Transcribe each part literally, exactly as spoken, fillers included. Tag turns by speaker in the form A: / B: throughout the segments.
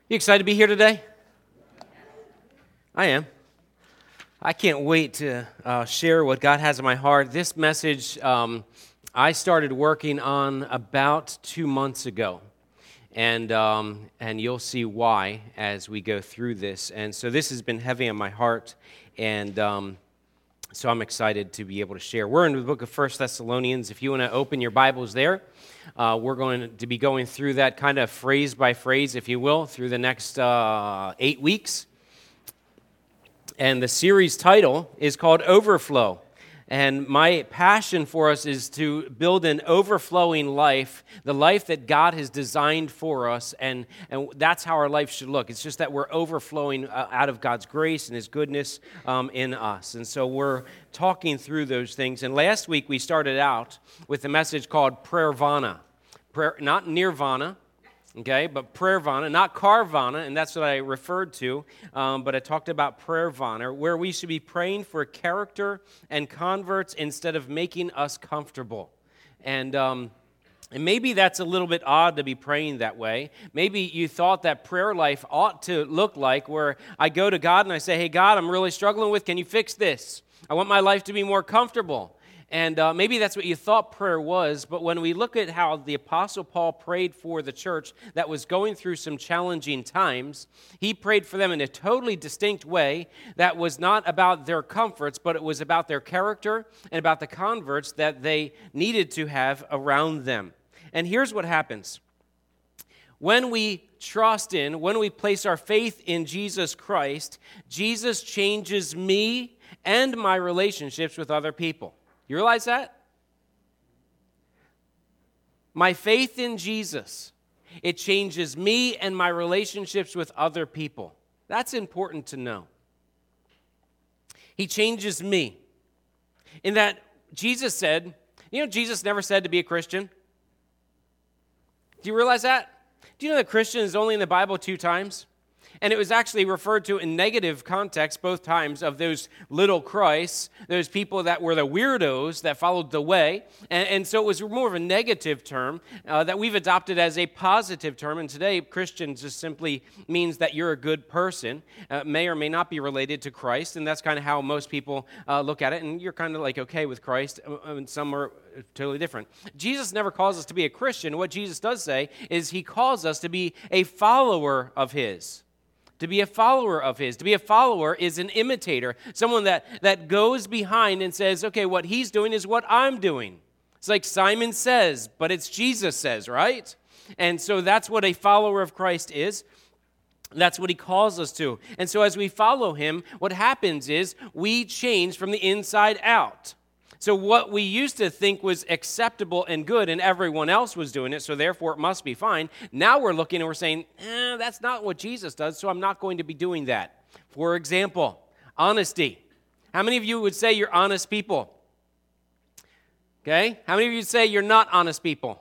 A: You excited to be here today? I am. I can't wait to uh, share what God has in my heart. This message um, I started working on about two months ago, and um, and you'll see why as we go through this. And so this has been heavy on my heart, and um, so I'm excited to be able to share. We're in the book of First Thessalonians. If you want to open your Bibles there, uh, we're going to be going through that kind of phrase by phrase, if you will, through the next uh, eight weeks. And the series title is called Overflow. And my passion for us is to build an overflowing life, the life that God has designed for us, and, and that's how our life should look. It's just that we're overflowing uh, out of God's grace and His goodness um, in us. And so we're talking through those things. And last week we started out with a message called Prayervana. Prayer, not Nirvana. Okay, but Prayervana, not Carvana, and that's what I referred to, um, but I talked about Prayervana, where we should be praying for character and converts instead of making us comfortable. And um, and maybe that's a little bit odd to be praying that way. Maybe you thought that prayer life ought to look like where I go to God and I say, hey, God, I'm really struggling with, can you fix this? I want my life to be more comfortable. And uh, maybe that's what you thought prayer was, but when we look at how the Apostle Paul prayed for the church that was going through some challenging times, he prayed for them in a totally distinct way that was not about their comforts, but it was about their character and about the converts that they needed to have around them. And here's what happens. When we trust in, when we place our faith in Jesus Christ, Jesus changes me and my relationships with other people. You realize that? My faith in Jesus, it changes me and my relationships with other people. That's important to know. He changes me. In that Jesus said, you know, Jesus never said to be a Christian. Do you realize that? Do you know that Christian is only in the Bible two times? And it was actually referred to in negative context both times of those little Christs, those people that were the weirdos that followed the way. And, and so it was more of a negative term uh, that we've adopted as a positive term. And today, Christian just simply means that you're a good person, uh, may or may not be related to Christ. And that's kind of how most people uh, look at it. And you're kind of like okay with Christ, and some are totally different. Jesus never calls us to be a Christian. What Jesus does say is he calls us to be a follower of his. To be a follower of his. To be a follower is an imitator, someone that, that goes behind and says, okay, what he's doing is what I'm doing. It's like Simon says, but it's Jesus says, right? And so that's what a follower of Christ is. That's what he calls us to. And so as we follow him, what happens is we change from the inside out. So what we used to think was acceptable and good, and everyone else was doing it, so therefore it must be fine. Now we're looking and we're saying, eh, that's not what Jesus does, so I'm not going to be doing that. For example, honesty. How many of you would say you're honest people? Okay? How many of you would say you're not honest people?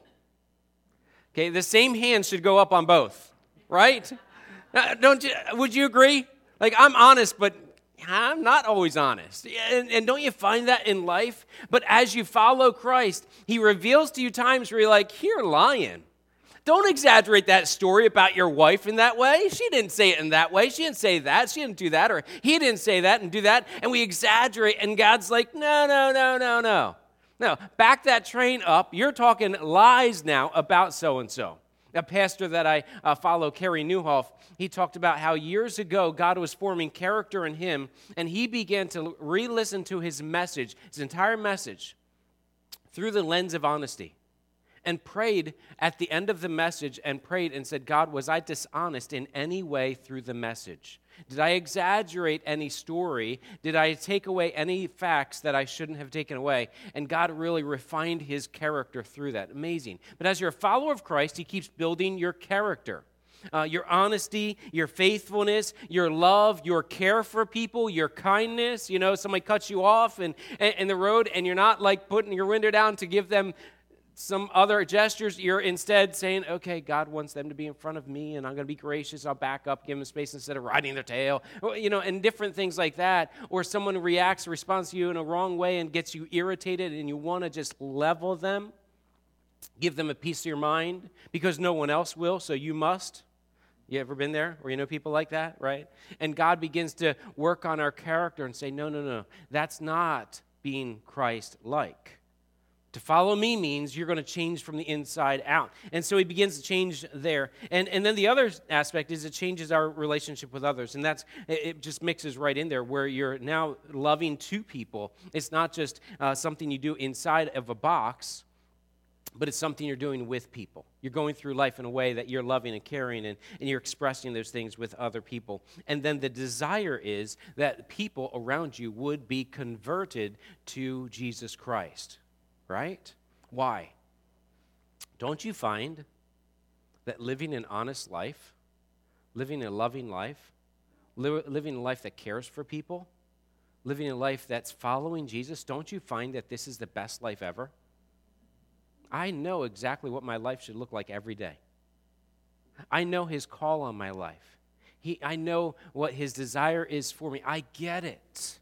A: Okay, the same hand should go up on both, right? Don't you, would you agree? Like, I'm honest, but I'm not always honest. And, and don't you find that in life? But as you follow Christ, he reveals to you times where you're like, you're lying. Don't exaggerate that story about your wife in that way. She didn't say it in that way. She didn't say that. She didn't do that. Or he didn't say that and do that. And we exaggerate. And God's like, no, no, no, no, no. No, back that train up. You're talking lies now about so-and-so. A pastor that I uh, follow, Kerry Newhoff, he talked about how years ago God was forming character in him, and he began to re-listen to his message, his entire message, through the lens of honesty, and prayed at the end of the message and prayed and said, God, was I dishonest in any way through the message? Did I exaggerate any story? Did I take away any facts that I shouldn't have taken away? And God really refined his character through that. Amazing. But as you're a follower of Christ, he keeps building your character. Uh, your honesty, your faithfulness, your love, your care for people, your kindness. You know, somebody cuts you off in, in the road and you're not like putting your window down to give them some other gestures. You're instead saying, okay, God wants them to be in front of me, and I'm going to be gracious. I'll back up, give them space instead of riding their tail, you know, and different things like that. Or someone reacts, responds to you in a wrong way and gets you irritated, and you want to just level them, give them a piece of your mind because no one else will, so you must. You ever been there where you know people like that, right? And God begins to work on our character and say, no, no, no, that's not being Christ-like. To follow me means you're going to change from the inside out. And so he begins to change there. And, and then the other aspect is it changes our relationship with others. And that's, it just mixes right in there where you're now loving to people. It's not just uh, something you do inside of a box, but it's something you're doing with people. You're going through life in a way that you're loving and caring, and, and you're expressing those things with other people. And then the desire is that people around you would be converted to Jesus Christ. Right? Why? Don't you find that living an honest life, living a loving life, li- living a life that cares for people, living a life that's following Jesus, don't you find that this is the best life ever? I know exactly what my life should look like every day. I know his call on my life. He, I know what his desire is for me. I get it.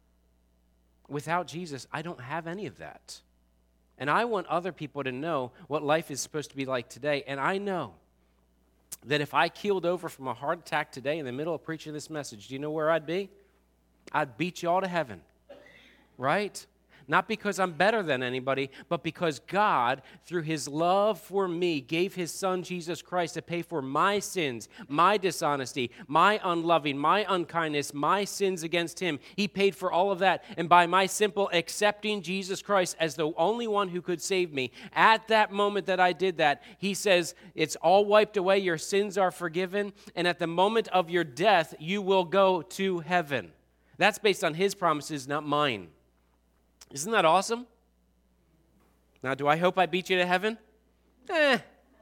A: Without Jesus, I don't have any of that. And I want other people to know what life is supposed to be like today. And I know that if I keeled over from a heart attack today in the middle of preaching this message, do you know where I'd be? I'd beat you all to heaven, right? Not because I'm better than anybody, but because God, through his love for me, gave his son, Jesus Christ, to pay for my sins, my dishonesty, my unloving, my unkindness, my sins against him. He paid for all of that. And by my simple accepting Jesus Christ as the only one who could save me, at that moment that I did that, he says, it's all wiped away, your sins are forgiven, and at the moment of your death, you will go to heaven. That's based on his promises, not mine. Isn't that awesome? Now, do I hope I beat you to heaven? Eh.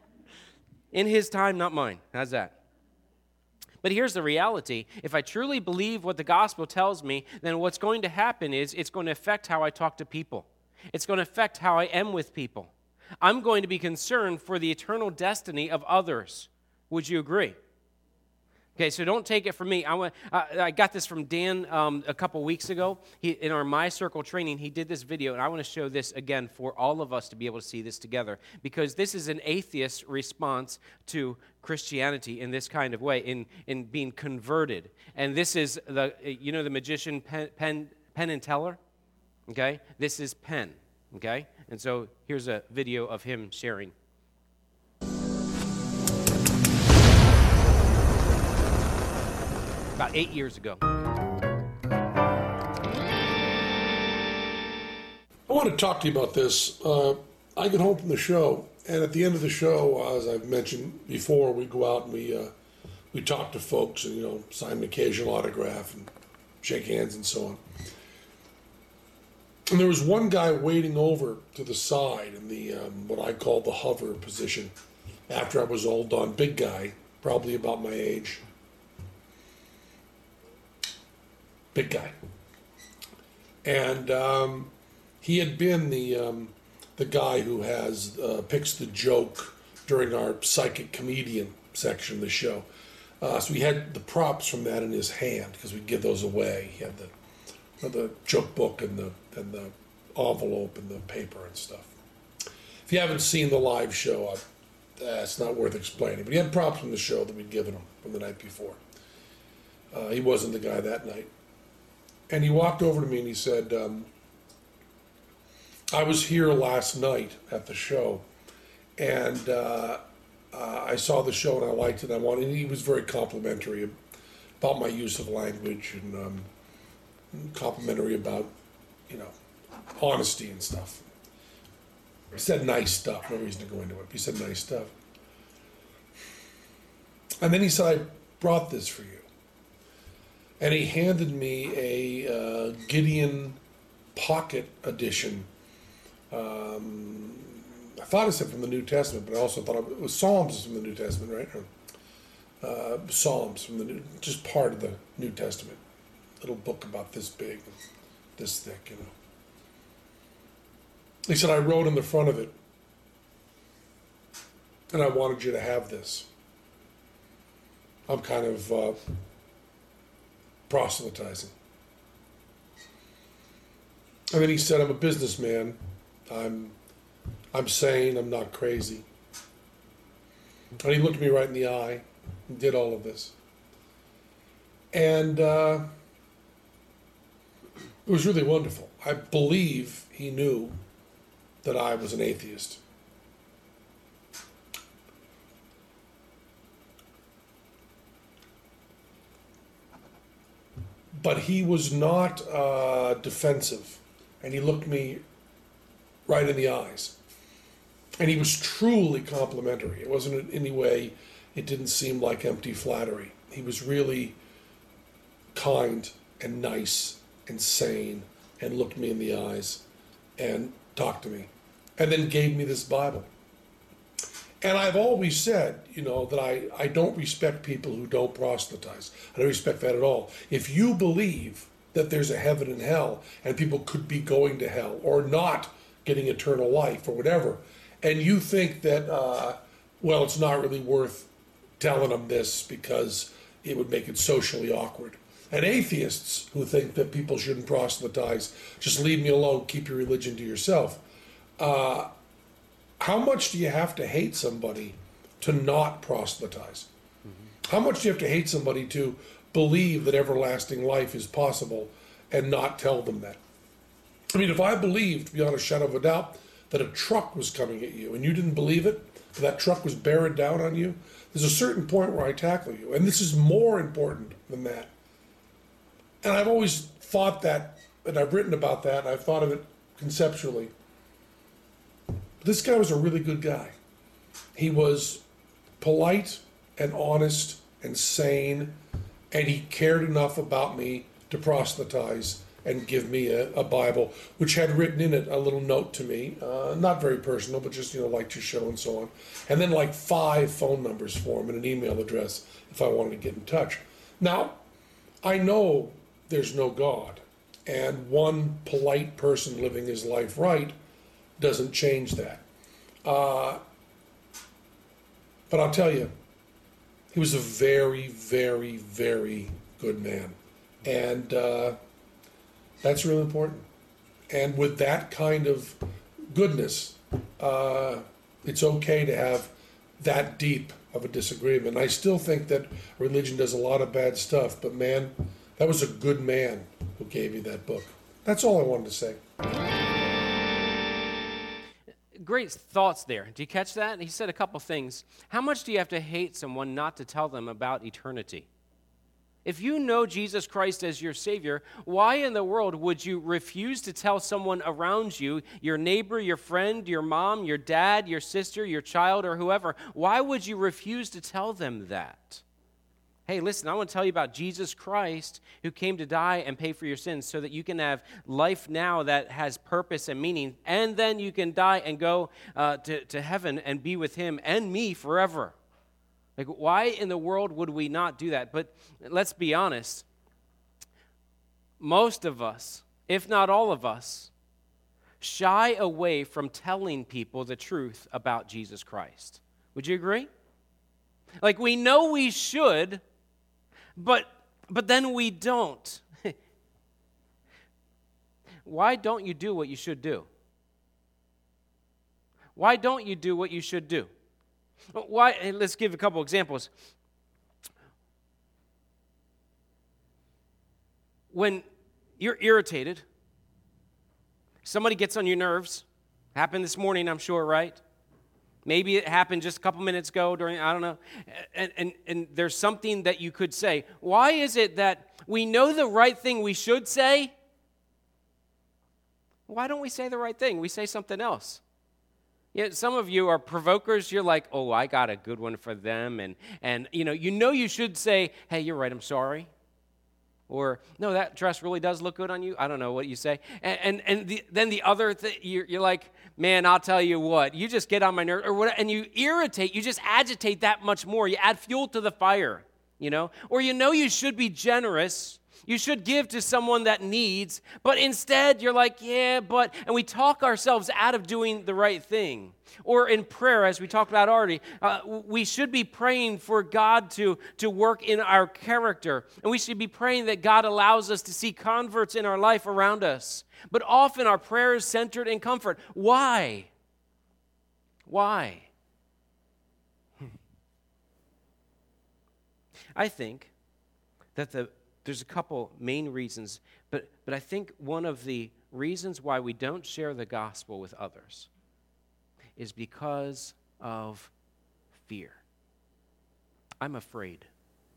A: In his time, not mine. How's that? But here's the reality. If I truly believe what the gospel tells me, then what's going to happen is it's going to affect how I talk to people. It's going to affect how I am with people. I'm going to be concerned for the eternal destiny of others. Would you agree? Okay, so don't take it from me. I, want, I, I got this from Dan um, a couple weeks ago. He, in our My Circle training, he did this video, and I want to show this again for all of us to be able to see this together, because this is an atheist response to Christianity in this kind of way, in, in being converted. And this is, the you know the magician Penn, Penn, Penn and Teller? Okay, this is Penn, okay? And so here's a video of him sharing. About eight years ago.
B: I want to talk to you about this. Uh, I get home from the show, and at the end of the show, as I've mentioned before, we go out and we uh, we talk to folks and, you know, sign an occasional autograph and shake hands and so on. And there was one guy waiting over to the side in the um, what I call the hover position after I was all done. Big guy, probably about my age. Big guy. And um, he had been the um, the guy who has uh, picks the joke during our psychic comedian section of the show. Uh, so he had the props from that in his hand because we'd give those away. He had the the joke book and the and the envelope and the paper and stuff. If you haven't seen the live show, I, uh, it's not worth explaining. But he had props from the show that we'd given him from the night before. Uh, he wasn't the guy that night. And he walked over to me and he said, um, I was here last night at the show, and uh, uh, I saw the show and I liked it. I wanted, and he was very complimentary about my use of language and um, complimentary about, you know, honesty and stuff. He said nice stuff, no reason to go into it, but he said nice stuff. And then he said, I brought this for you. And he handed me a uh, Gideon Pocket Edition. Um, I thought it said from the New Testament, but I also thought it was Psalms from the New Testament, right? Or, uh, Psalms from the New, just part of the New Testament. Little book about this big, this thick, you know. He said, I wrote in the front of it, and I wanted you to have this. I'm kind of uh, proselytizing. And then he said, I'm a businessman. I'm I'm sane. I'm not crazy. And he looked me right in the eye. and did all of this. And uh, it was really wonderful. I believe he knew that I was an atheist. But he was not uh, defensive, and he looked me right in the eyes. And he was truly complimentary. It wasn't in any way, it didn't seem like empty flattery. He was really kind and nice and sane and looked me in the eyes and talked to me and then gave me this Bible. And I've always said, you know, that I, I don't respect people who don't proselytize. I don't respect that at all. If you believe that there's a heaven and hell and people could be going to hell or not getting eternal life or whatever, and you think that, uh, well, it's not really worth telling them this because it would make it socially awkward. And atheists who think that people shouldn't proselytize, just leave me alone, keep your religion to yourself. Uh, how much do you have to hate somebody to not proselytize? Mm-hmm. How much do you have to hate somebody to believe that everlasting life is possible and not tell them that? I mean, if I believed, beyond a shadow of a doubt, that a truck was coming at you and you didn't believe it, that, that truck was bearing down on you, there's a certain point where I tackle you. And this is more important than that. And I've always thought that, and I've written about that, and I've thought of it conceptually. This guy was a really good guy. He was polite and honest and sane, and he cared enough about me to proselytize and give me a, a Bible, which had written in it a little note to me, uh, not very personal, but just, you know, like your show and so on. And then like five phone numbers for him and an email address if I wanted to get in touch. Now, I know there's no God, and one polite person living his life right doesn't change that. Uh, but I'll tell you, he was a very, very, very good man. And uh, that's really important. And with that kind of goodness, uh, it's okay to have that deep of a disagreement. I still think that religion does a lot of bad stuff, but man, that was a good man who gave you that book. That's all I wanted to say.
A: Great thoughts there. Do you catch that? He said a couple things. How much do you have to hate someone not to tell them about eternity? If you know Jesus Christ as your Savior, why in the world would you refuse to tell someone around you, your neighbor, your friend, your mom, your dad, your sister, your child, or whoever, why would you refuse to tell them that? Hey, listen, I want to tell you about Jesus Christ who came to die and pay for your sins so that you can have life now that has purpose and meaning, and then you can die and go uh, to, to heaven and be with him and me forever. Like, why in the world would we not do that? But let's be honest. Most of us, if not all of us, shy away from telling people the truth about Jesus Christ. Would you agree? Like, we know we should, but but then we don't. Why don't you do what you should do? Why don't you do what you should do? Why? Let's give a couple examples. When you're irritated, somebody gets on your nerves. Happened this morning, I'm sure, right? Maybe it happened just a couple minutes ago during, I don't know. And, and, and there's something that you could say. Why is it that we know the right thing we should say? Why don't we say the right thing? We say something else. Yeah, some of you are provokers. You're like, oh, I got a good one for them. And, and you know, you know you should say, hey, you're right, I'm sorry. Or, no, that dress really does look good on you. I don't know what you say. And and, and the, then the other thing, you're, you're like, man, I'll tell you what. You just get on my nerves. Or what, and you irritate. You just agitate that much more. You add fuel to the fire, you know. Or you know you should be generous. You should give to someone that needs. But instead, you're like, yeah, but. And we talk ourselves out of doing the right thing. Or in prayer, as we talked about already, uh, we should be praying for God to, to work in our character. And we should be praying that God allows us to see converts in our life around us. But often our prayer is centered in comfort. Why? Why? I think that the there's a couple main reasons, but, but I think one of the reasons why we don't share the gospel with others is because of fear. I'm afraid.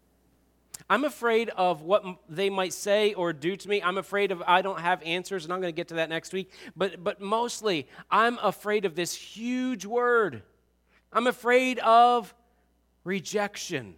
A: I'm afraid of what they might say or do to me. I'm afraid of I don't have answers, and I'm going to get to that next week. But, but mostly, I'm afraid of this huge word. I'm afraid of rejection.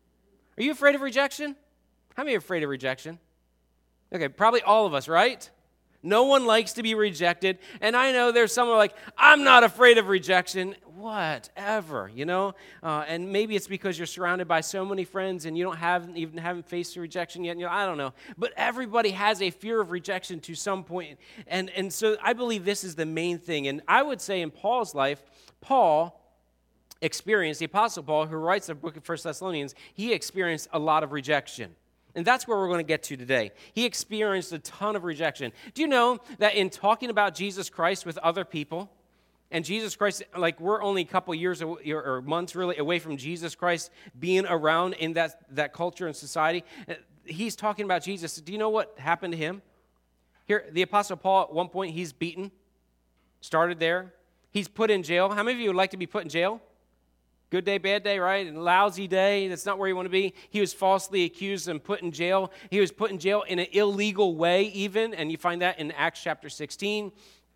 A: Are you afraid of rejection? How many are afraid of rejection? Okay, probably all of us, right? No one likes to be rejected. And I know there's someone like, I'm not afraid of rejection. Whatever, you know? Uh, and maybe it's because you're surrounded by so many friends and you don't have even haven't faced rejection yet. And you know, I don't know. But everybody has a fear of rejection to some point. And, and so I believe this is the main thing. And I would say in Paul's life, Paul experienced, the Apostle Paul, who writes the book of First Thessalonians, he experienced a lot of rejection. And that's where we're going to get to today. He experienced a ton of rejection. Do you know that in talking about Jesus Christ with other people, and Jesus Christ, like we're only a couple years or months really away from Jesus Christ being around in that, that culture and society, he's talking about Jesus. Do you know what happened to him? Here, the Apostle Paul, at one point, he's beaten, started there. He's put in jail. How many of you would like to be put in jail? Good day, bad day, right? And lousy day, that's not where you want to be. He was falsely accused and put in jail. He was put in jail in an illegal way even, and you find that in Acts chapter sixteen.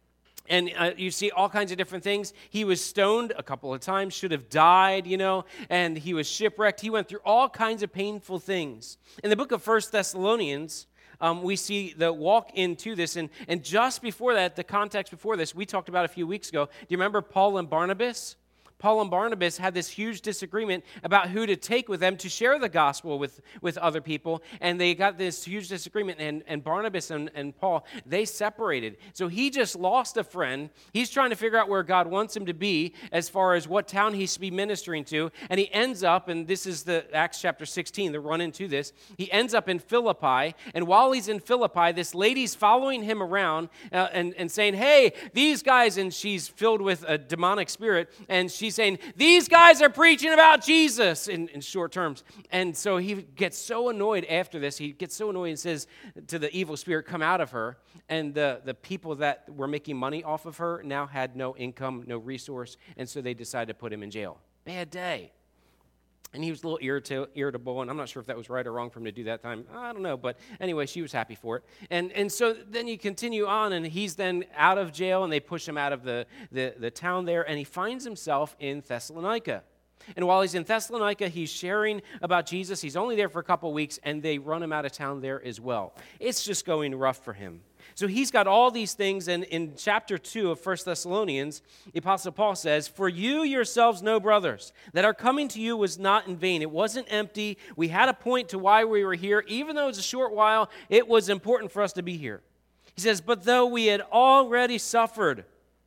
A: And uh, you see all kinds of different things. He was stoned a couple of times, should have died, you know, and he was shipwrecked. He went through all kinds of painful things. In the book of First Thessalonians, um, we see the walk into this. And, and just before that, the context before this, we talked about a few weeks ago. Do you remember Paul and Barnabas? Paul and Barnabas had this huge disagreement about who to take with them to share the gospel with, with other people, and they got this huge disagreement, and, and Barnabas and, and Paul, they separated. So he just lost a friend. He's trying to figure out where God wants him to be as far as what town he should be ministering to, and he ends up, and this is the Acts chapter sixteen, the run into this, he ends up in Philippi, and while he's in Philippi, this lady's following him around uh, and, and saying, hey, these guys, and she's filled with a demonic spirit, and she's saying, these guys are preaching about Jesus in, in short terms. And so he gets so annoyed after this. He gets so annoyed and says to the evil spirit, come out of her. And the, the people that were making money off of her now had no income, no resource. And so they decided to put him in jail. Bad day. And he was a little irrita- irritable, and I'm not sure if that was right or wrong for him to do that time. I don't know, but anyway, she was happy for it. And and so then you continue on, and he's then out of jail, and they push him out of the, the, the town there, and he finds himself in Thessalonica. And while he's in Thessalonica, he's sharing about Jesus. He's only there for a couple weeks, and they run him out of town there as well. It's just going rough for him. So he's got all these things, and in chapter two of First Thessalonians, the Apostle Paul says, for you yourselves know, brothers, that our coming to you was not in vain. It wasn't empty. We had a point to why we were here. Even though it was a short while, it was important for us to be here. He says, but though we had already suffered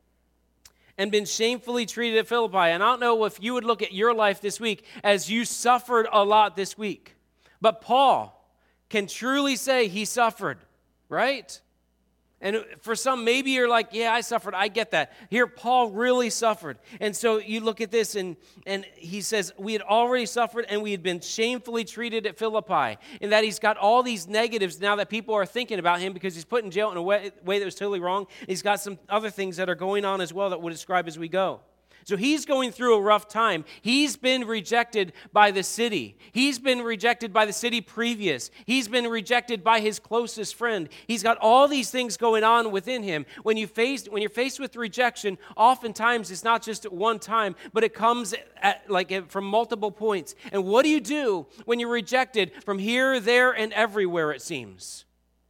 A: and been shamefully treated at Philippi, and I don't know if you would look at your life this week as you suffered a lot this week, but Paul can truly say he suffered, right? And for some, maybe you're like, yeah, I suffered. I get that. Here, Paul really suffered. And so you look at this, and, and he says, we had already suffered, and we had been shamefully treated at Philippi. And that he's got all these negatives now that people are thinking about him because he's put in jail in a way, way that was totally wrong. He's got some other things that are going on as well that we'll describe as we go. So he's going through a rough time. He's been rejected by the city. He's been rejected by the city previous. He's been rejected by his closest friend. He's got all these things going on within him. When you face, when you're faced with rejection, oftentimes it's not just at one time, but it comes at, like from multiple points. And what do you do when you're rejected from here, there, and everywhere, it seems?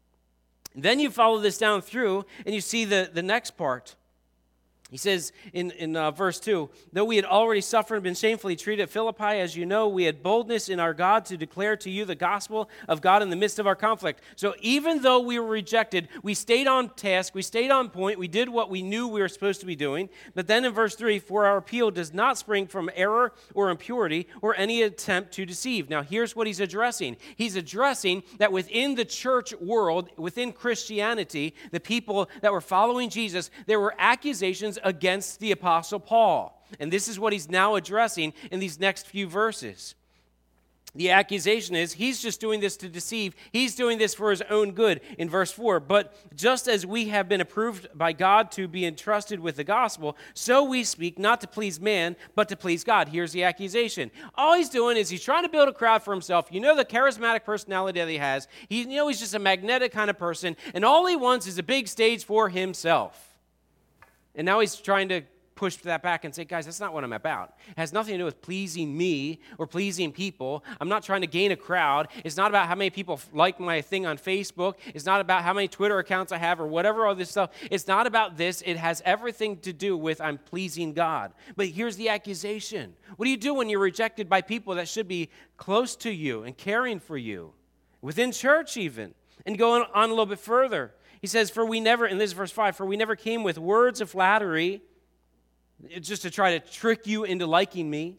A: Then you follow this down through, and you see the, the next part. He says in, in uh, verse two, though we had already suffered and been shamefully treated at Philippi, as you know, we had boldness in our God to declare to you the gospel of God in the midst of our conflict. So even though we were rejected, we stayed on task, we stayed on point, we did what we knew we were supposed to be doing. But then in verse three, for our appeal does not spring from error or impurity or any attempt to deceive. Now here's what he's addressing. He's addressing that within the church world, within Christianity, the people that were following Jesus, there were accusations against the Apostle Paul. And this is what he's now addressing in these next few verses. The accusation is he's just doing this to deceive. He's doing this for his own good in verse four. But just as we have been approved by God to be entrusted with the gospel, so we speak not to please man, but to please God. Here's the accusation. All he's doing is he's trying to build a crowd for himself. You know the charismatic personality that he has. He, you know he's just a magnetic kind of person, and all he wants is a big stage for himself. And now he's trying to push that back and say, guys, that's not what I'm about. It has nothing to do with pleasing me or pleasing people. I'm not trying to gain a crowd. It's not about how many people like my thing on Facebook. It's not about how many Twitter accounts I have or whatever, all this stuff. It's not about this. It has everything to do with I'm pleasing God. But here's the accusation. What do you do when you're rejected by people that should be close to you and caring for you? Within church even. And going on a little bit further. He says, for we never, and this is verse five, for we never came with words of flattery, just to try to trick you into liking me,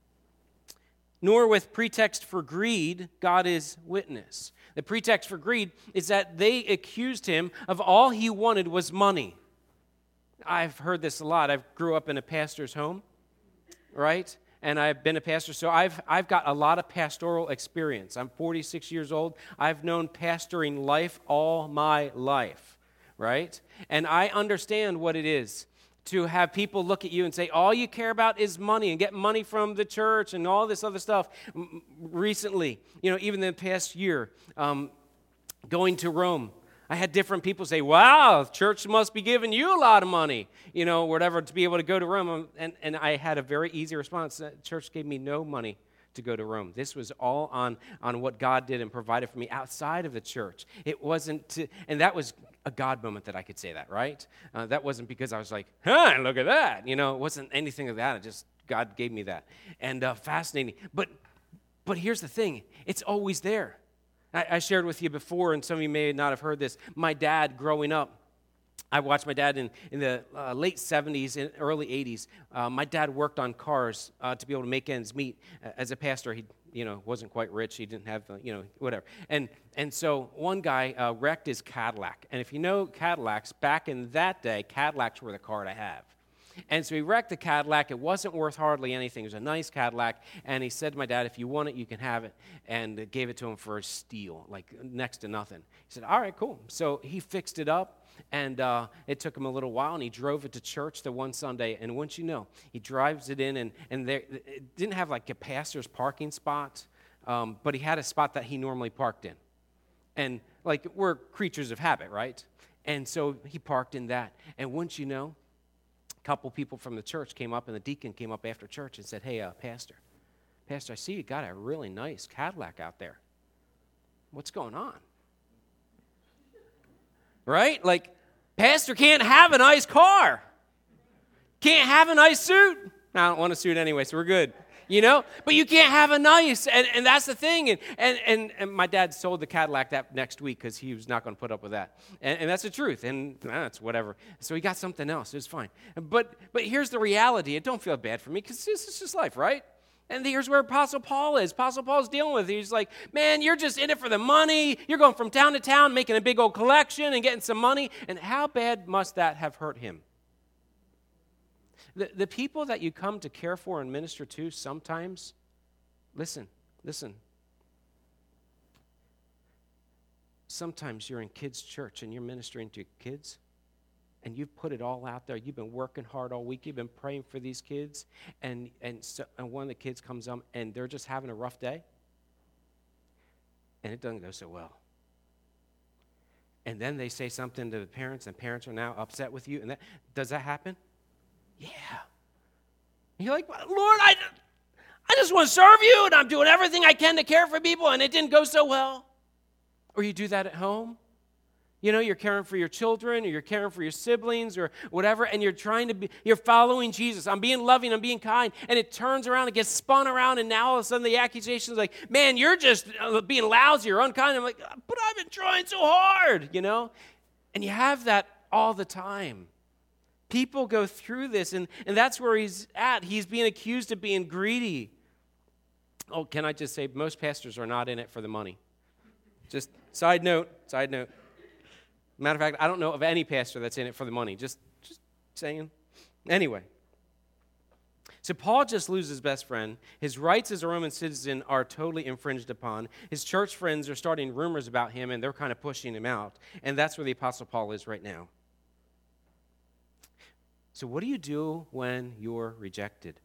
A: nor with pretext for greed. God is witness. The pretext for greed is that they accused him of all he wanted was money. I've heard this a lot. I grew up in a pastor's home, right? And I've been a pastor, so I've I've got a lot of pastoral experience. I'm forty-six years old. I've known pastoring life all my life, right? And I understand what it is to have people look at you and say, all you care about is money and get money from the church and all this other stuff. Recently, you know, even in the past year, um, going to Rome, I had different people say, wow, church must be giving you a lot of money, you know, whatever, to be able to go to Rome. And, and I had a very easy response. The church gave me no money to go to Rome. This was all on, on what God did and provided for me outside of the church. It wasn't, to, and that was a God moment that I could say that, right? Uh, that wasn't because I was like, huh, look at that. You know, it wasn't anything of that. It just, God gave me that. And uh, fascinating. But but here's the thing. It's always there. I, I shared with you before, and some of you may not have heard this. My dad, growing up, I watched my dad in, in the uh, late seventies and early eighties. Uh, my dad worked on cars uh, to be able to make ends meet. Uh, as a pastor, he you know wasn't quite rich. He didn't have, uh, you know, whatever. And and so one guy uh, wrecked his Cadillac. And if you know Cadillacs, back in that day, Cadillacs were the car to have. And so he wrecked the Cadillac. It wasn't worth hardly anything. It was a nice Cadillac. And he said to my dad, if you want it, you can have it. And uh, gave it to him for a steal, like next to nothing. He said, all right, cool. So he fixed it up. And uh, it took him a little while, and he drove it to church the one Sunday. And once you know, he drives it in, and, and there, it didn't have like a pastor's parking spot, um, but he had a spot that he normally parked in. And like, we're creatures of habit, right? And so he parked in that. And once you know, a couple people from the church came up, and the deacon came up after church and said, hey, uh, Pastor, Pastor, I see you got a really nice Cadillac out there. What's going on? Right? Like, pastor can't have a nice car. Can't have a nice suit. I don't want a suit anyway, so we're good. You know? But you can't have a nice, and, and that's the thing. And, and, and, and my dad sold the Cadillac that next week because he was not going to put up with that. And, and that's the truth. And that's whatever. So he got something else. It was fine. But, but here's the reality. And don't feel bad for me because this is just life, right? And here's where Apostle Paul is. Apostle Paul's dealing with it. He's like, man, you're just in it for the money. You're going from town to town, making a big old collection and getting some money. And how bad must that have hurt him? The, the people that you come to care for and minister to sometimes, listen, listen. Sometimes you're in kids' church and you're ministering to kids. And you've put it all out there. You've been working hard all week. You've been praying for these kids. And and, so, and one of the kids comes up, and they're just having a rough day. And it doesn't go so well. And then they say something to the parents, and parents are now upset with you. And that, does that happen? Yeah. And you're like, Lord, I, I just want to serve you, and I'm doing everything I can to care for people, and it didn't go so well. Or you do that at home. You know, you're caring for your children, or you're caring for your siblings, or whatever, and you're trying to be, you're following Jesus. I'm being loving, I'm being kind, and it turns around, it gets spun around, and now all of a sudden the accusation is like, man, you're just being lousy or unkind. I'm like, but I've been trying so hard, you know? And you have that all the time. People go through this, and, and that's where he's at. He's being accused of being greedy. Oh, can I just say, most pastors are not in it for the money. Just side note, side note. Matter of fact, I don't know of any pastor that's in it for the money. Just, just saying. Anyway. So Paul just loses his best friend. His rights as a Roman citizen are totally infringed upon. His church friends are starting rumors about him, and they're kind of pushing him out. And that's where the Apostle Paul is right now. So what do you do when you're rejected?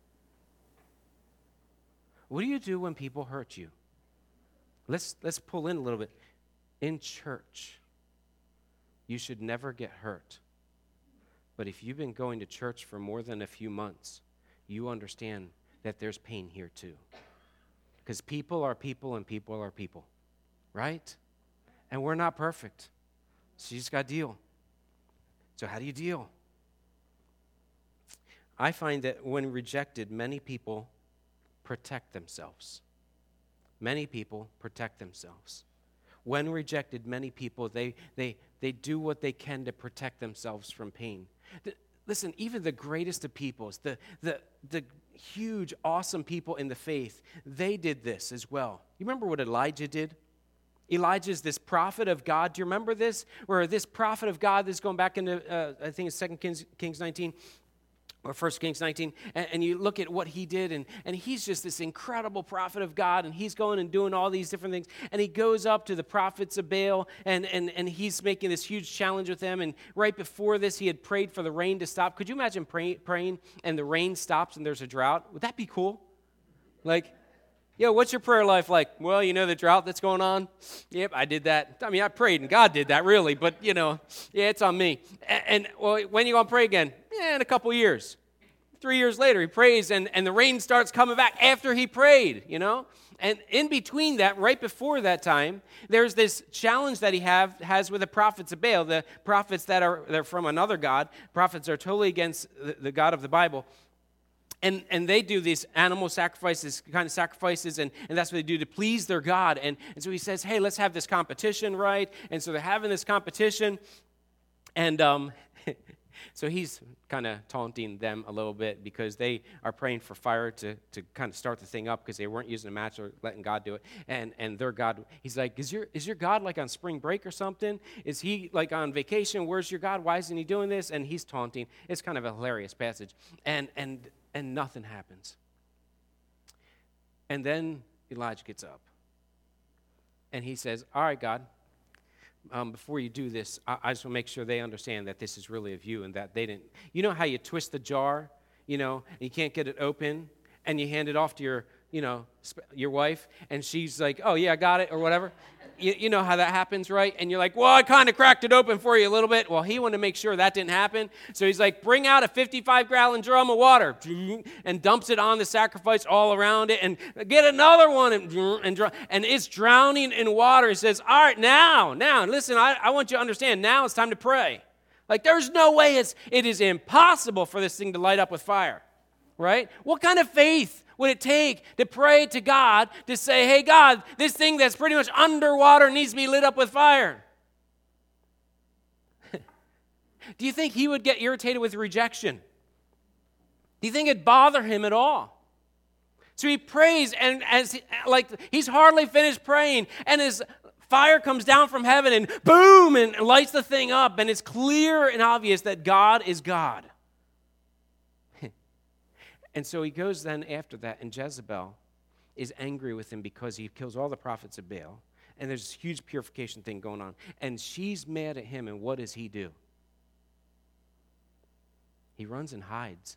A: What do you do when people hurt you? Let's, let's pull in a little bit. In church, you should never get hurt. But if you've been going to church for more than a few months, you understand that there's pain here too. Because people are people and people are people, right? And we're not perfect. So you just got to deal. So how do you deal? I find that when rejected, many people protect themselves. Many people protect themselves. When rejected, many people, they, they, they do what they can to protect themselves from pain. The, listen, even the greatest of peoples, the, the, the huge, awesome people in the faith, they did this as well. You remember what Elijah did? Elijah's this prophet of God. Do you remember this? Where this prophet of God, this is going back into, uh, I think it's Second Kings, Kings nineteen, or First Kings nineteen, and, and you look at what he did, and, and he's just this incredible prophet of God, and he's going and doing all these different things, and he goes up to the prophets of Baal, and, and, and he's making this huge challenge with them, and right before this, he had prayed for the rain to stop. Could you imagine pray, praying, and the rain stops, and there's a drought? Would that be cool? Like, yo, what's your prayer life like? Well, you know the drought that's going on? Yep, I did that. I mean, I prayed, and God did that, really, but, you know, yeah, it's on me. And, and well, when are you going to pray again? Yeah, in a couple years. Three years later, he prays, and, and the rain starts coming back after he prayed, you know? And in between that, right before that time, there's this challenge that he have, has with the prophets of Baal, the prophets that are they're from another god. Prophets are totally against the, the God of the Bible. And, and they do these animal sacrifices, kind of sacrifices, and, and that's what they do to please their God. And, and so he says, hey, let's have this competition, right? And so they're having this competition, and um, so he's kind of taunting them a little bit because they are praying for fire to, to kind of start the thing up because they weren't using a match or letting God do it. And and their God, he's like, is your is your God like on spring break or something? Is he like on vacation? Where's your God? Why isn't he doing this? And he's taunting. It's kind of a hilarious passage. And and and nothing happens. And then Elijah gets up. And he says, all right, God, Um, before you do this, I, I just want to make sure they understand that this is really of you and that they didn't. You know how you twist the jar, you know, and you can't get it open, and you hand it off to your, you know, sp- your wife, and she's like, oh, yeah, I got it, or whatever. You, you know how that happens, right? And you're like, well, I kind of cracked it open for you a little bit. Well, he wanted to make sure that didn't happen. So he's like, bring out a fifty-five gallon drum of water and dumps it on the sacrifice all around it and get another one and and, and it's drowning in water. He says, all right, now, now, listen, I, I want you to understand, now it's time to pray. Like, there's no way it's, it is impossible for this thing to light up with fire, right? What kind of faith would it take to pray to God to say, hey, God, this thing that's pretty much underwater needs to be lit up with fire? Do you think he would get irritated with rejection? Do you think it'd bother him at all? So he prays, and as he, like he's hardly finished praying, and his fire comes down from heaven, and boom, and lights the thing up, and it's clear and obvious that God is God. And so he goes then after that, and Jezebel is angry with him because he kills all the prophets of Baal, and there's this huge purification thing going on, and she's mad at him, and what does he do? He runs and hides.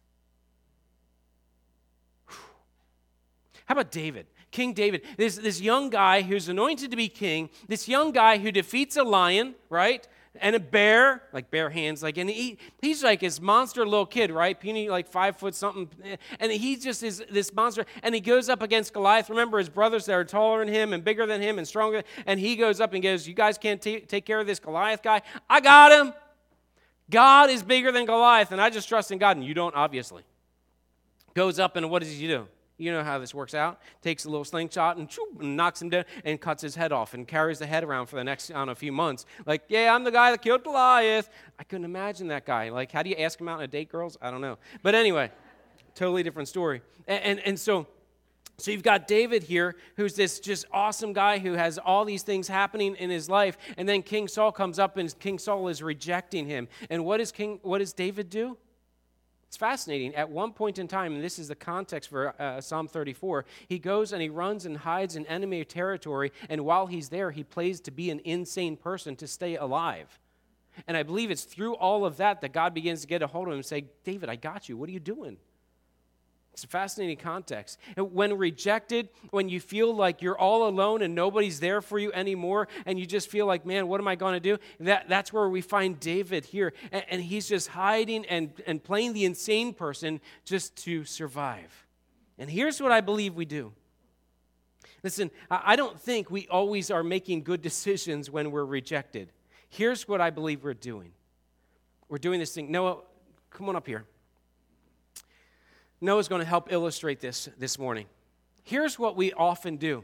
A: Whew. How about David? King David, this, this young guy who's anointed to be king, this young guy who defeats a lion, right? And a bear, like bare hands, like, and he he's like this monster little kid, right? Puny, like five foot something, and he just is this monster, and he goes up against Goliath. Remember his brothers that are taller than him and bigger than him and stronger, and he goes up and goes, you guys can't t- take care of this Goliath guy? I got him. God is bigger than Goliath, and I just trust in God, and you don't, obviously. Goes up, and what does he do? You know how this works out. Takes a little slingshot and, choop, and knocks him down and cuts his head off and carries the head around for the next, I don't know, a few months. Like, yeah, I'm the guy that killed Goliath. I couldn't imagine that guy. Like, how do you ask him out on a date, girls? I don't know. But anyway, totally different story. And, and, and so, so you've got David here, who's this just awesome guy who has all these things happening in his life. And then King Saul comes up, and King Saul is rejecting him. And what does King? What does David do? It's fascinating. At one point in time, and this is the context for uh, Psalm thirty-four, he goes and he runs and hides in enemy territory, and while he's there, he plays to be an insane person to stay alive. And I believe it's through all of that that God begins to get a hold of him and say, David, I got you. What are you doing? It's a fascinating context. And when rejected, when you feel like you're all alone and nobody's there for you anymore, and you just feel like, man, what am I going to do? That, that's where we find David here. And, and he's just hiding and, and playing the insane person just to survive. And here's what I believe we do. Listen, I don't think we always are making good decisions when we're rejected. Here's what I believe we're doing. We're doing this thing. Noah, come on up here. Noah's going to help illustrate this this morning. Here's what we often do.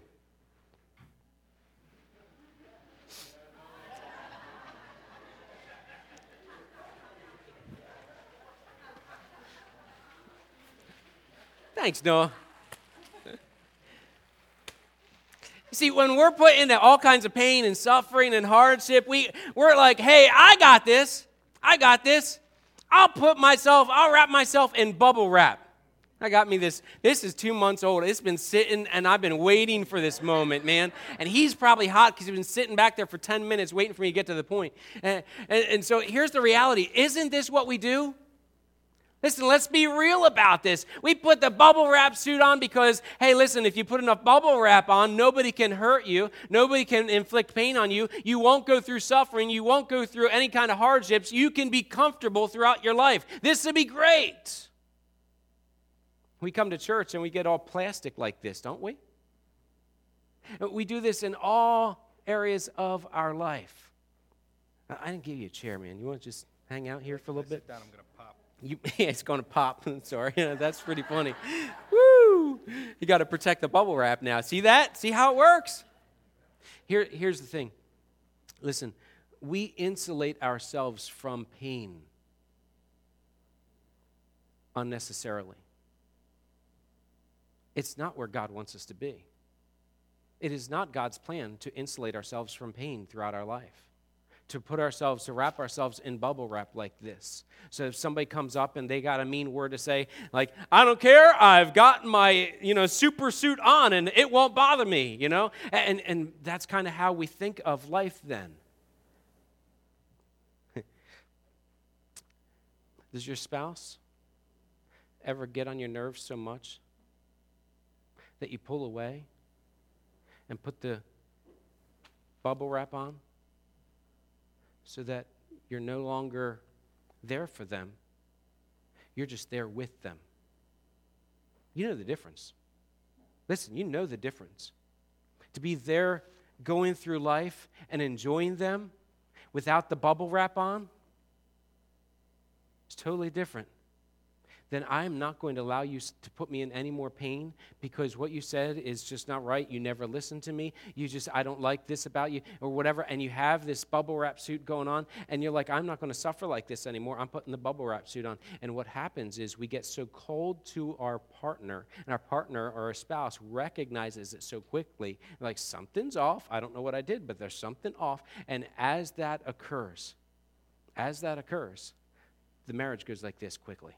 A: Thanks, Noah. You see, when we're put into all kinds of pain and suffering and hardship, we, we're like, hey, I got this. I got this. I'll put myself, I'll wrap myself in bubble wrap. I got me this. This is two months old. It's been sitting, and I've been waiting for this moment, man. And he's probably hot because he's been sitting back there for ten minutes waiting for me to get to the point. And, and, and so here's the reality. Isn't this what we do? Listen, let's be real about this. We put the bubble wrap suit on because, hey, listen, if you put enough bubble wrap on, nobody can hurt you. Nobody can inflict pain on you. You won't go through suffering. You won't go through any kind of hardships. You can be comfortable throughout your life. This would be great. We come to church and we get all plastic like this, don't we? We do this in all areas of our life. I didn't give you a chair, man. You want to just hang out here for a little bit?
C: Sit down, I'm going to pop.
A: You, yeah, it's going to pop. Sorry, that's pretty funny. Woo! You got to protect the bubble wrap now. See that? See how it works? Here, here's the thing. Listen, we insulate ourselves from pain unnecessarily. It's not where God wants us to be. It is not God's plan to insulate ourselves from pain throughout our life, to put ourselves, to wrap ourselves in bubble wrap like this. So if somebody comes up and they got a mean word to say, like, I don't care, I've got my, you know, super suit on and it won't bother me, you know? And, and that's kind of how we think of life then. Does your spouse ever get on your nerves so much that you pull away and put the bubble wrap on so that you're no longer there for them? You're just there with them. You know the difference. Listen, you know the difference. To be there going through life and enjoying them without the bubble wrap on, it's totally different. Then I'm not going to allow you to put me in any more pain because what you said is just not right. You never listened to me. You just, I don't like this about you or whatever. And you have this bubble wrap suit going on and you're like, I'm not going to suffer like this anymore. I'm putting the bubble wrap suit on. And what happens is we get so cold to our partner, and our partner or our spouse recognizes it so quickly. Like, something's off. I don't know what I did, but there's something off. And as that occurs, as that occurs, the marriage goes like this quickly.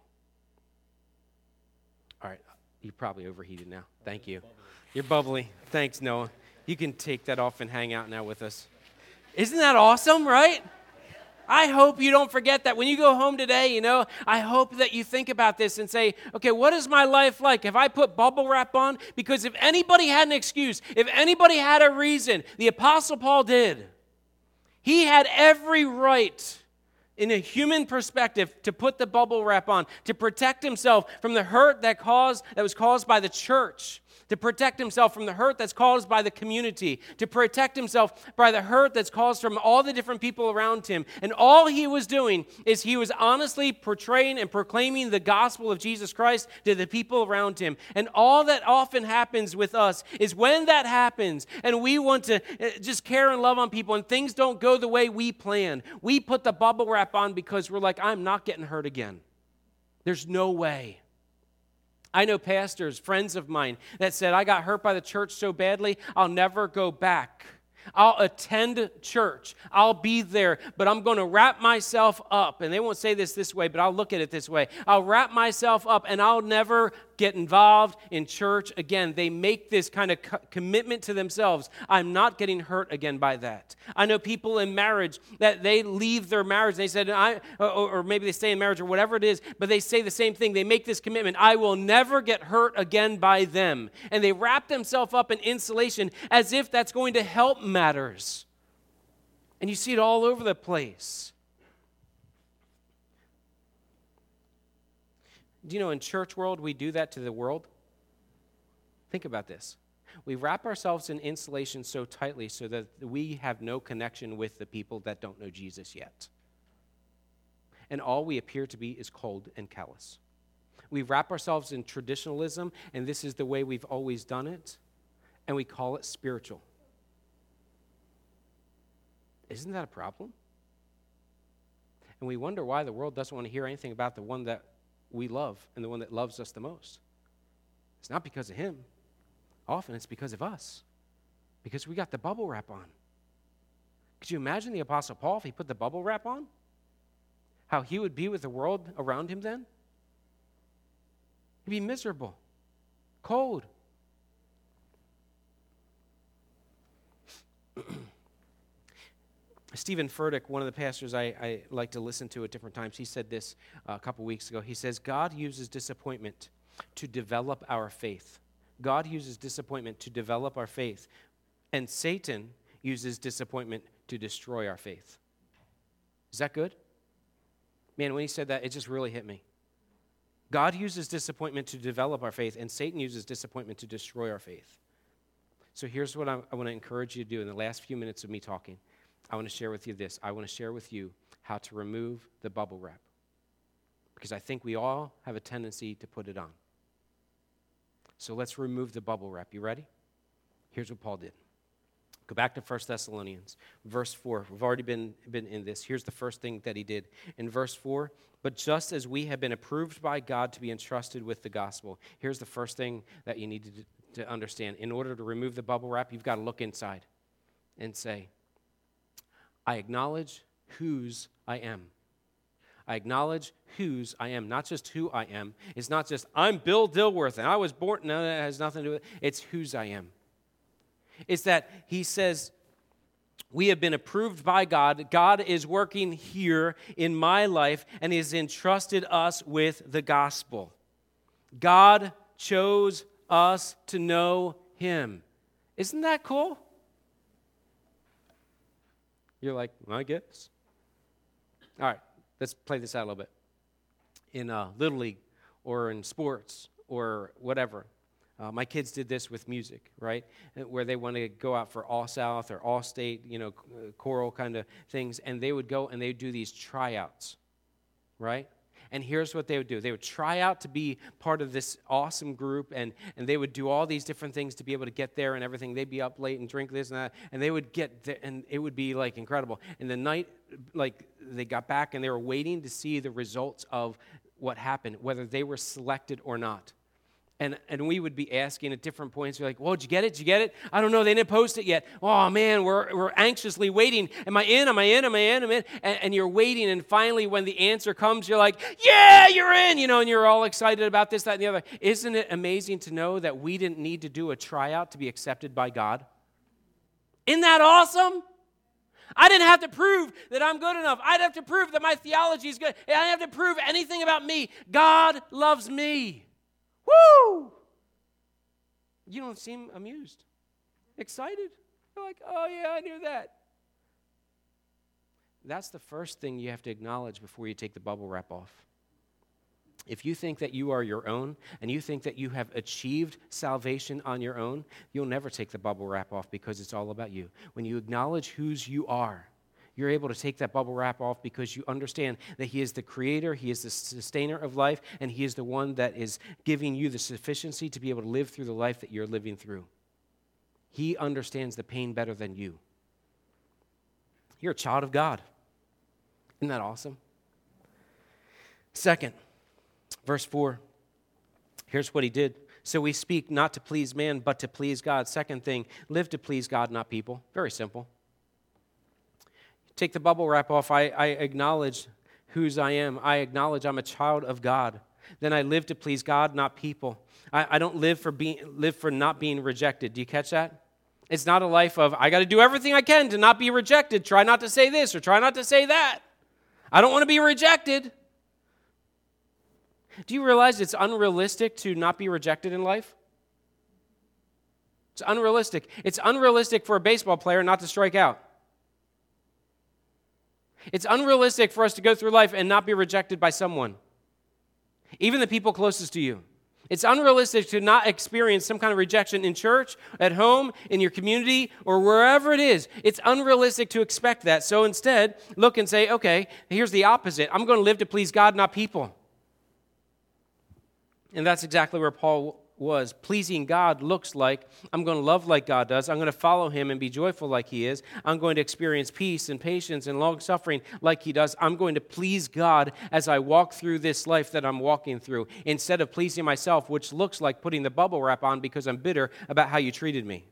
A: All right, you're probably overheated now. Thank you. You're bubbly. Thanks, Noah. You can take that off and hang out now with us. Isn't that awesome, right? I hope you don't forget that when you go home today, you know, I hope that you think about this and say, okay, what is my life like? Have I put bubble wrap on? Because if anybody had an excuse, if anybody had a reason, the Apostle Paul did. He had every right in a human perspective, to put the bubble wrap on, to protect himself from the hurt that caused that was caused by the church, to protect himself from the hurt that's caused by the community, to protect himself by the hurt that's caused from all the different people around him. And all he was doing is he was honestly portraying and proclaiming the gospel of Jesus Christ to the people around him. And all that often happens with us is when that happens and we want to just care and love on people and things don't go the way we planned, we put the bubble wrap on because we're like, I'm not getting hurt again. There's no way. I know pastors, friends of mine, that said, I got hurt by the church so badly, I'll never go back. I'll attend church. I'll be there, but I'm going to wrap myself up. And they won't say this this way, but I'll look at it this way. I'll wrap myself up and I'll never get involved in church again. They make this kind of co- commitment to themselves. I'm not getting hurt again by that. I know people in marriage that they leave their marriage. They said, I, or, or maybe they stay in marriage or whatever it is, but they say the same thing. They make this commitment. I will never get hurt again by them. And they wrap themselves up in insulation as if that's going to help matters. And you see it all over the place. Do you know in church world we do that to the world? Think about this. We wrap ourselves in insulation so tightly so that we have no connection with the people that don't know Jesus yet. And all we appear to be is cold and callous. We wrap ourselves in traditionalism, and this is the way we've always done it, and we call it spiritual. Isn't that a problem? And we wonder why the world doesn't want to hear anything about the one that we love and the one that loves us the most. It's not because of him. Often it's because of us. Because we got the bubble wrap on. Could you imagine the Apostle Paul if he put the bubble wrap on? How he would be with the world around him then? He'd be miserable, cold. Stephen Furtick, one of the pastors I, I like to listen to at different times, he said this uh, a couple weeks ago. He says, God uses disappointment to develop our faith. God uses disappointment to develop our faith. And Satan uses disappointment to destroy our faith. Is that good? Man, when he said that, it just really hit me. God uses disappointment to develop our faith, and Satan uses disappointment to destroy our faith. So here's what I, I want to encourage you to do in the last few minutes of me talking. I want to share with you this. I want to share with you how to remove the bubble wrap. Because I think we all have a tendency to put it on. So let's remove the bubble wrap. You ready? Here's what Paul did. Go back to First Thessalonians, verse four. We've already been, been in this. Here's the first thing that he did. In verse four, but just as we have been approved by God to be entrusted with the gospel, here's the first thing that you need to, to understand. In order to remove the bubble wrap, you've got to look inside and say, I acknowledge whose I am. I acknowledge whose I am, not just who I am. It's not just, I'm Bill Dilworth, and I was born. No, that has nothing to do with it. It's whose I am. It's that he says, we have been approved by God. God is working here in my life, and he has entrusted us with the gospel. God chose us to know him. Isn't that cool? You're like, well, I guess. All right, let's play this out a little bit. In uh, Little League or in sports or whatever, uh, my kids did this with music, right? Where they want to go out for All-South or All-State, you know, choral kind of things, and they would go and they would do these tryouts, right? And here's what they would do. They would try out to be part of this awesome group, and, and they would do all these different things to be able to get there and everything. They'd be up late and drink this and that, and they would get there, and it would be, like, incredible. And the night, like, they got back, and they were waiting to see the results of what happened, whether they were selected or not. And and we would be asking at different points, we're like, well, did you get it? Did you get it? I don't know. They didn't post it yet. Oh, man, we're we're anxiously waiting. Am I in? Am I in? Am I in? Am I in? And, and you're waiting, and finally when the answer comes, you're like, yeah, you're in, you know, and you're all excited about this, that, and the other. Isn't it amazing to know that we didn't need to do a tryout to be accepted by God? Isn't that awesome? I didn't have to prove that I'm good enough. I didn't have to prove that my theology is good. I didn't have to prove anything about me. God loves me. Woo! You don't seem amused, excited. You're like, oh, yeah, I knew that. That's the first thing you have to acknowledge before you take the bubble wrap off. If you think that you are your own and you think that you have achieved salvation on your own, you'll never take the bubble wrap off because it's all about you. When you acknowledge whose you are, you're able to take that bubble wrap off because you understand that he is the creator, he is the sustainer of life, and he is the one that is giving you the sufficiency to be able to live through the life that you're living through. He understands the pain better than you. You're a child of God. Isn't that awesome? Second, verse four. Here's what he did. So we speak not to please man, but to please God. Second thing, live to please God, not people. Very simple. Take the bubble wrap off. I, I acknowledge whose I am. I acknowledge I'm a child of God. Then I live to please God, not people. I, I don't live for being live for not being rejected. Do you catch that? It's not a life of, I got to do everything I can to not be rejected. Try not to say this or try not to say that. I don't want to be rejected. Do you realize it's unrealistic to not be rejected in life? It's unrealistic. It's unrealistic for a baseball player not to strike out. It's unrealistic for us to go through life and not be rejected by someone, even the people closest to you. It's unrealistic to not experience some kind of rejection in church, at home, in your community, or wherever it is. It's unrealistic to expect that. So instead, look and say, okay, here's the opposite. I'm going to live to please God, not people. And that's exactly where Paul was. Pleasing God looks like I'm going to love like God does. I'm going to follow him and be joyful like he is. I'm going to experience peace and patience and long-suffering like he does. I'm going to please God as I walk through this life that I'm walking through, instead of pleasing myself, which looks like putting the bubble wrap on because I'm bitter about how you treated me.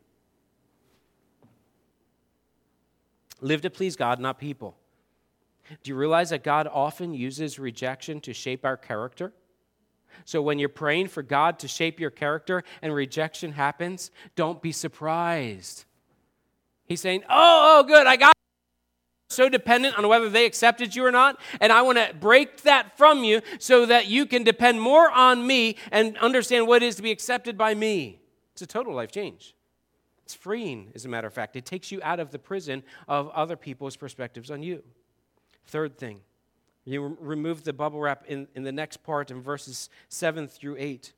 A: Live to please God, not people. Do you realize that God often uses rejection to shape our character? So when you're praying for God to shape your character and rejection happens, don't be surprised. He's saying, oh, oh, good, I got you. So dependent on whether they accepted you or not, and I want to break that from you so that you can depend more on me and understand what it is to be accepted by me. It's a total life change. It's freeing, as a matter of fact. It takes you out of the prison of other people's perspectives on you. Third thing. You remove the bubble wrap in, in the next part in verses seven through eight.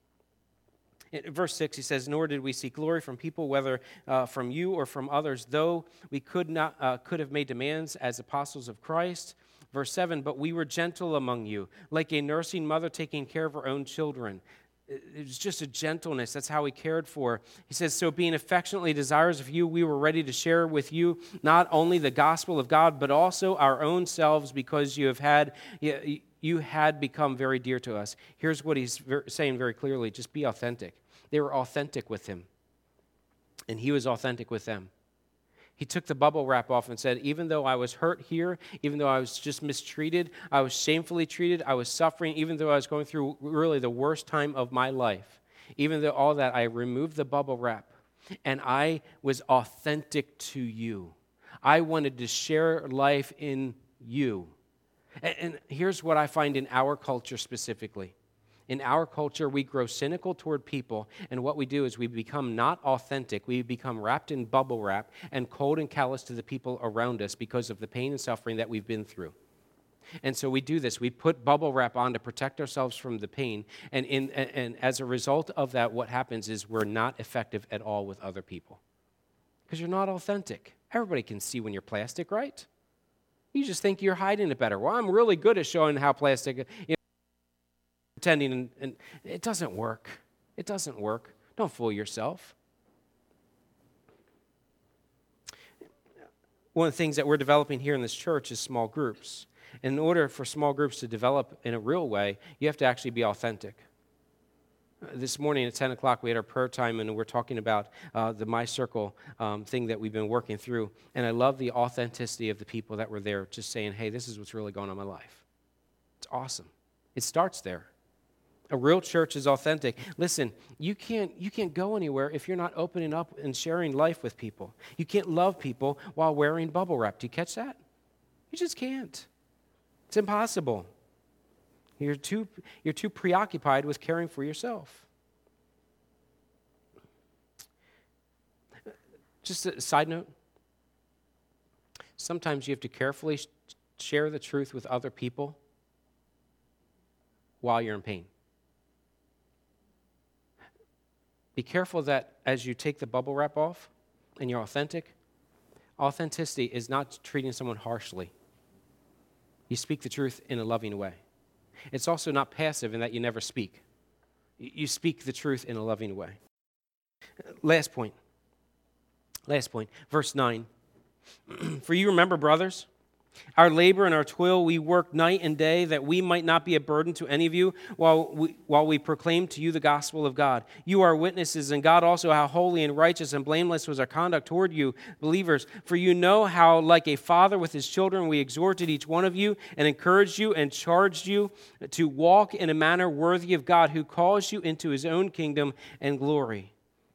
A: In verse six, he says, nor did we seek glory from people, whether uh, from you or from others, though we could not uh, could have made demands as apostles of Christ. Verse seven, but we were gentle among you, like a nursing mother taking care of her own children. It was just a gentleness. That's how he cared for. He says, so being affectionately desirous of you, we were ready to share with you not only the gospel of God, but also our own selves, because you have had you had become very dear to us. Here's what he's saying very clearly. Just be authentic. They were authentic with him, and he was authentic with them. He took the bubble wrap off and said, even though I was hurt here, even though I was just mistreated, I was shamefully treated, I was suffering, even though I was going through really the worst time of my life, even though all that, I removed the bubble wrap, and I was authentic to you. I wanted to share life in you. And, and here's what I find in our culture specifically. In our culture, we grow cynical toward people, and what we do is we become not authentic. We become wrapped in bubble wrap and cold and callous to the people around us because of the pain and suffering that we've been through. And so we do this. We put bubble wrap on to protect ourselves from the pain, and, in, and, and as a result of that, what happens is we're not effective at all with other people because you're not authentic. Everybody can see when you're plastic, right? You just think you're hiding it better. Well, I'm really good at showing how plastic, you know, pretending, and, and it doesn't work. It doesn't work. Don't fool yourself. One of the things that we're developing here in this church is small groups. In order for small groups to develop in a real way, you have to actually be authentic. This morning at ten o'clock, we had our prayer time, and we're talking about uh, the My Circle um, thing that we've been working through. And I love the authenticity of the people that were there, just saying, hey, this is what's really going on in my life. It's awesome. It starts there. A real church is authentic. Listen, you can't you can't go anywhere if you're not opening up and sharing life with people. You can't love people while wearing bubble wrap. Do you catch that? You just can't. It's impossible. You're too you're too preoccupied with caring for yourself. Just a side note. Sometimes you have to carefully share the truth with other people while you're in pain. Be careful that as you take the bubble wrap off and you're authentic, authenticity is not treating someone harshly. You speak the truth in a loving way. It's also not passive in that you never speak. You speak the truth in a loving way. Last point. Last point. Verse nine. For you remember, brothers, Our labor and our toil, we work night and day that we might not be a burden to any of you while we, while we proclaim to you the gospel of God. You are witnesses, and God also, how holy and righteous and blameless was our conduct toward you, believers. For you know how, like a father with his children, we exhorted each one of you and encouraged you and charged you to walk in a manner worthy of God, who calls you into his own kingdom and glory.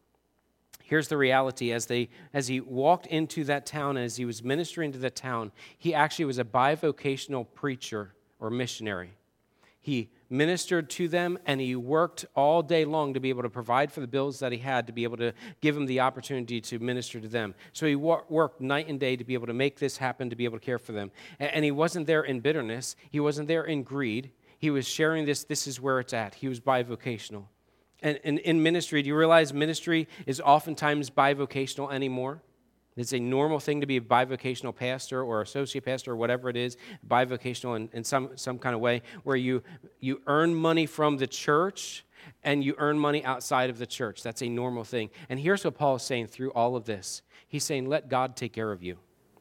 A: Here's the reality. As they, as he walked into that town, as he was ministering to the town, he actually was a bivocational preacher or missionary. He ministered to them, and he worked all day long to be able to provide for the bills that he had, to be able to give them the opportunity to minister to them. So he wor- worked night and day to be able to make this happen, to be able to care for them. And, and he wasn't there in bitterness. He wasn't there in greed. He was sharing this, this is where it's at. He was bivocational. And in ministry, do you realize ministry is oftentimes bivocational anymore? It's a normal thing to be a bivocational pastor or associate pastor or whatever it is, bivocational in, in some, some kind of way, where you, you earn money from the church and you earn money outside of the church. That's a normal thing. And here's what Paul is saying through all of this. He's saying, let God take care of you.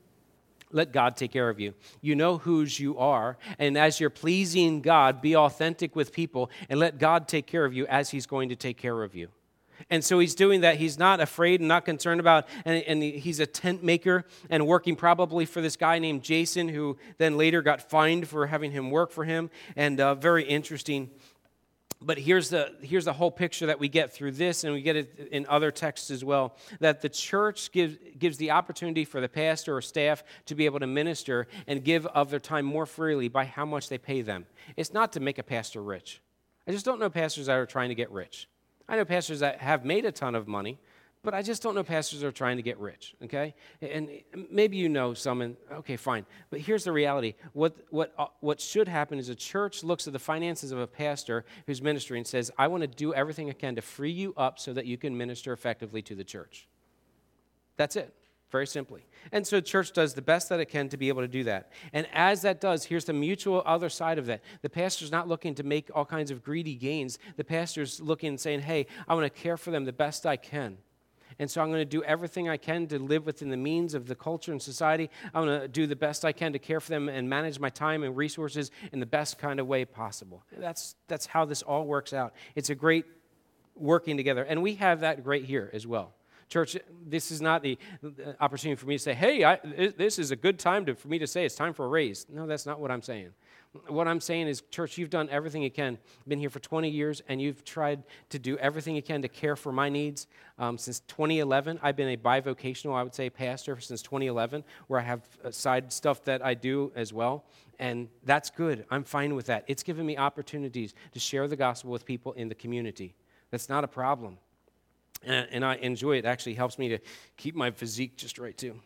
A: Let God take care of you. You know whose you are, and as you're pleasing God, be authentic with people, and let God take care of you as he's going to take care of you. And so he's doing that. He's not afraid and not concerned about, and, and he's a tent maker and working probably for this guy named Jason, who then later got fined for having him work for him, and uh, very interesting. But here's the here's the whole picture that we get through this, and we get it in other texts as well, that the church gives gives the opportunity for the pastor or staff to be able to minister and give of their time more freely by how much they pay them. It's not to make a pastor rich. I just don't know pastors that are trying to get rich. I know pastors that have made a ton of money, but I just don't know pastors that are trying to get rich, okay? And maybe you know some, and okay, fine. But here's the reality. What what uh, what should happen is a church looks at the finances of a pastor who's ministering and says, I want to do everything I can to free you up so that you can minister effectively to the church. That's it, very simply. And so church does the best that it can to be able to do that. And as that does, here's the mutual other side of that. The pastor's not looking to make all kinds of greedy gains. The pastor's looking and saying, hey, I want to care for them the best I can. And so I'm going to do everything I can to live within the means of the culture and society. I'm going to do the best I can to care for them and manage my time and resources in the best kind of way possible. That's that's how this all works out. It's a great working together. And we have that great here as well. Church, this is not the opportunity for me to say, hey, I, this is a good time to, for me to say it's time for a raise. No, that's not what I'm saying. What I'm saying is, church, you've done everything you can. Been here for twenty years, and you've tried to do everything you can to care for my needs. Um, since twenty eleven, I've been a bivocational, I would say, pastor since twenty eleven, where I have side stuff that I do as well, and that's good. I'm fine with that. It's given me opportunities to share the gospel with people in the community. That's not a problem, and, and I enjoy it. It actually helps me to keep my physique just right, too.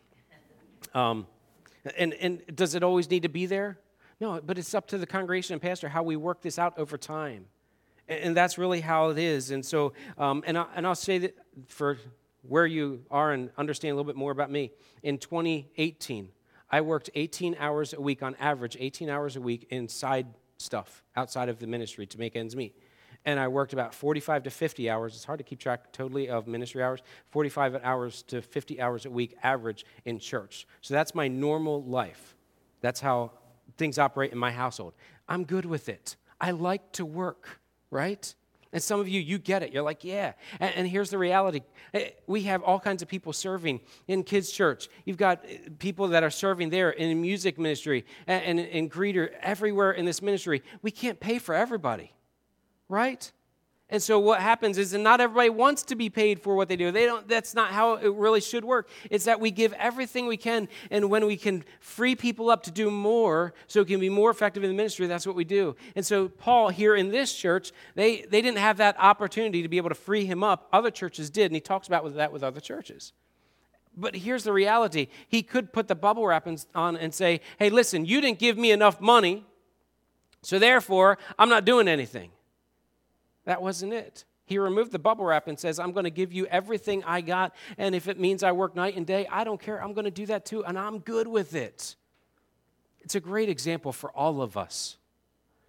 A: Um, and, and does it always need to be there? No, but it's up to the congregation and pastor how we work this out over time. And, and that's really how it is. And so, um, and, I, and I'll say that for where you are and understand a little bit more about me, in twenty eighteen, I worked eighteen hours a week on average, eighteen hours a week in side stuff outside of the ministry to make ends meet. And I worked about forty-five to fifty hours. It's hard to keep track totally of ministry hours. forty-five hours to fifty hours a week average in church. So that's my normal life. That's how things operate in my household. I'm good with it. I like to work, right? And some of you, you get it. You're like, yeah. And, and here's the reality. We have all kinds of people serving in kids' church. You've got people that are serving there in music ministry and, and in greeter, everywhere in this ministry. We can't pay for everybody, right? And so what happens is that not everybody wants to be paid for what they do. They don't. That's not how it really should work. It's that we give everything we can, and when we can free people up to do more so it can be more effective in the ministry, that's what we do. And so Paul here in this church, they, they didn't have that opportunity to be able to free him up. Other churches did, and he talks about that with other churches. But here's the reality. He could put the bubble wrap on and say, hey, listen, you didn't give me enough money, so therefore I'm not doing anything. That wasn't it. He removed the bubble wrap and says, I'm going to give you everything I got, and if it means I work night and day, I don't care. I'm going to do that too, and I'm good with it. It's a great example for all of us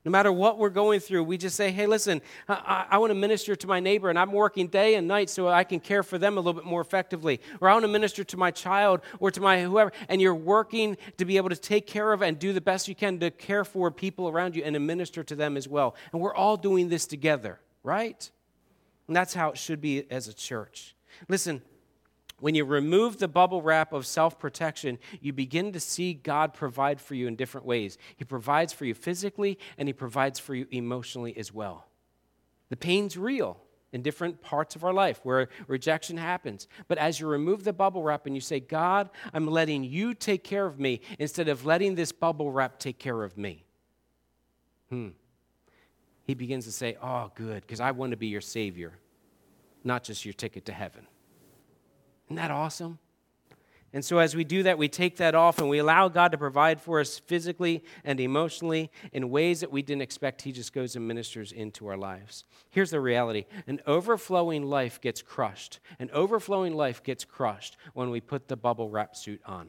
A: No matter what we're going through, we just say, hey, listen, I, I want to minister to my neighbor, and I'm working day and night so I can care for them a little bit more effectively. Or I want to minister to my child or to my whoever, and you're working to be able to take care of and do the best you can to care for people around you and to minister to them as well. And we're all doing this together, right? And that's how it should be as a church. Listen, when you remove the bubble wrap of self-protection, you begin to see God provide for you in different ways. He provides for you physically, and he provides for you emotionally as well. The pain's real in different parts of our life where rejection happens. But as you remove the bubble wrap and you say, God, I'm letting you take care of me instead of letting this bubble wrap take care of me. Hmm. He begins to say, oh, good, because I want to be your Savior, not just your ticket to heaven. Isn't that awesome? And so as we do that, we take that off and we allow God to provide for us physically and emotionally in ways that we didn't expect. He just goes and ministers into our lives. Here's the reality. An overflowing life gets crushed. An overflowing life gets crushed when we put the bubble wrap suit on.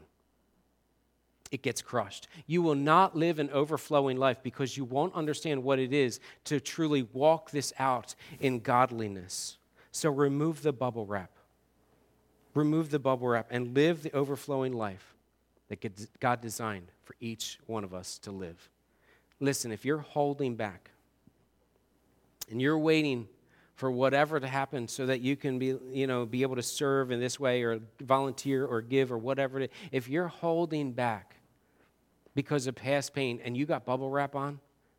A: It gets crushed. You will not live an overflowing life because you won't understand what it is to truly walk this out in godliness. So remove the bubble wrap. Remove the bubble wrap and live the overflowing life that God designed for each one of us to live. Listen, if you're holding back and you're waiting for whatever to happen so that you can be, you know, be able to serve in this way or volunteer or give or whatever it is, if you're holding back because of past pain and you got bubble wrap on,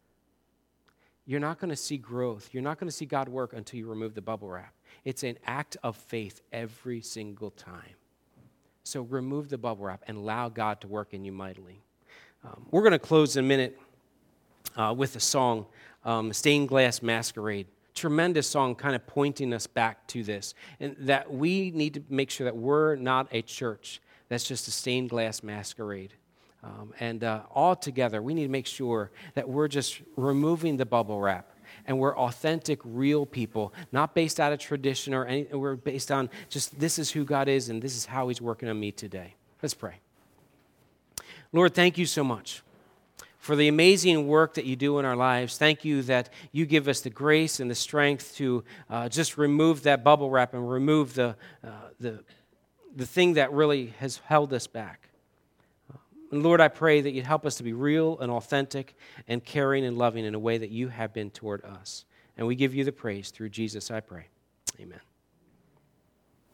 A: you're not going to see growth. You're not going to see God work until you remove the bubble wrap. It's an act of faith every single time. So remove the bubble wrap and allow God to work in you mightily. Um, we're going to close in a minute uh, with a song, um, Stained Glass Masquerade. Tremendous song kind of pointing us back to this. And that we need to make sure that we're not a church that's just a stained glass masquerade. Um, and uh, all together, we need to make sure that we're just removing the bubble wrap and we're authentic, real people, not based out of tradition or anything. We're based on just this is who God is and this is how he's working on me today. Let's pray. Lord, thank you so much for the amazing work that you do in our lives. Thank you that you give us the grace and the strength to uh, just remove that bubble wrap and remove the, uh, the, the thing that really has held us back. And Lord, I pray that you'd help us to be real and authentic and caring and loving in a way that you have been toward us. And we give you the praise through Jesus, I pray. Amen.